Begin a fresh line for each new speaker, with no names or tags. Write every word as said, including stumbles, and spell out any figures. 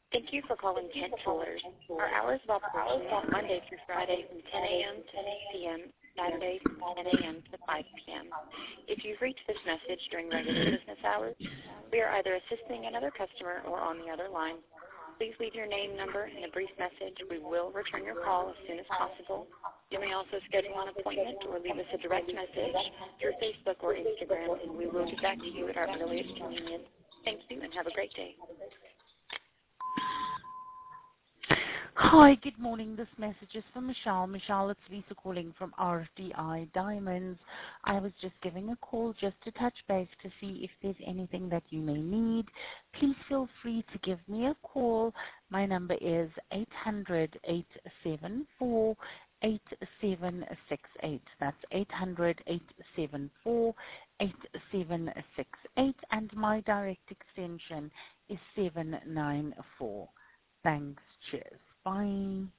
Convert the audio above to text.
Thank you for calling Kent Jewelers. Our hours of operation are Monday through Friday from ten a.m. to six p.m., Saturdays from ten a.m. to five p.m. If you've reached this message during regular business hours, we are either assisting another customer or on the other line. Please leave your name, number, and a brief message. We will return your call as soon as possible. You may also schedule an appointment or leave us a direct message through Facebook or Instagram, and we will get back to you at our earliest convenience. Thank you, and have a great day.
Hi, good morning. This message is from Michelle. Michelle, it's Lisa calling from R D I Diamonds. I was just giving a call just to touch base to see if there's anything that you may need. Please feel free to give me a call. My number is eight hundred, eight seven four, eight seven six eight. That's eight hundred, eight seven four, eight seven six eight, and my direct extension is seven nine four. Thanks. Cheers. Bye.